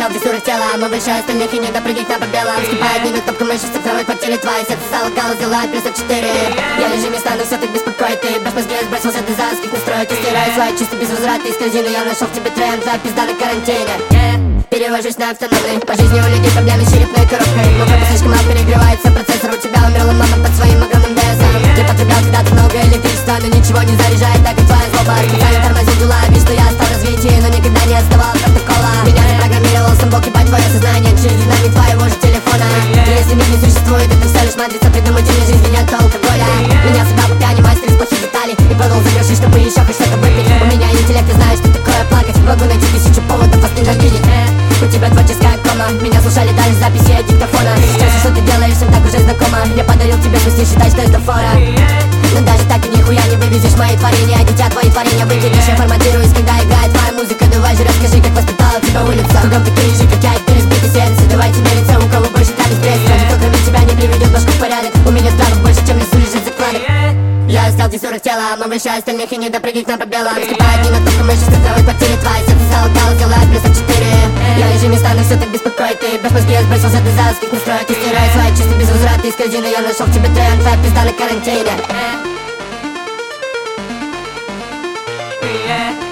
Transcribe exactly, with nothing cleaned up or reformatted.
стал десурой тела, мы выше остальных и не допрыгать на побелом. Скипает не на топку мыши в цифровой квартире. Твои сердце стало голос, делает плюс четыре. Я лежу места, но все так беспокоит. Ты без мозги сбросился до заских настроек. И стираю свои чувства без возврата из корзины. Я нашел в тебе тренд, твоя пизда на карантине. Перевожусь на автономный. По жизни у людей проблемы с черепной коробкой. Но как слишком мало перегревается процессор. У тебя умерла мама под своим огромным весом. Я потреблял когда-то много электричества, но ничего не заряжает, так как твоя злоба. Специально тормозил дела, вижу, что я стал развитие, но никогда не отставал от протокола. Меня запрограммировал сам Бог, ебать твое сознание через динамик твоего же телефона. И если миг не существует, это всё лишь матрица придумательной жизни, нет алкоголя. Меня сыграл по пьяни мастер из плохих деталей и продал за гроши, чтобы еще хоть что-то выпить. У меня интеллект, и знаешь, что такое плакать. Могу найти тысячу поводов вас ненавидеть. У тебя творческая кома, меня слушали даже записи от диктофона. Сейчас что ты делаешь, им так уже знакомо. Я подарил тебе спасти, считай, что это фора. Но даже так ты нихуя не вывезешь мои творения. Дитя, твои творения выкинешь. Я форматируюсь, когда играет твоя музыка. Давай же расскажи, как воспитала тебя улица. Кругом такие же, как я, и ты разбитый сердце. Давайте мериться, у кого больше травит пресса. Никто кроме тебя не приведет башку в порядок. У меня здравых больше, чем лесу лежит закладок. Я стал десурой тела, мы выше остальных и не допрыгать на побелом. Скипает не на топку мыши в цифровой квартире. Твои сердце стало голос, делает плюс четыре. Я лежу места, но все так беспокоит. Ты без мозги сбросился до заских настроек. И стираю свои чувства без возврата из корзины. Я нашел в тебе тренд, твоя пизда на карантине. Yeah.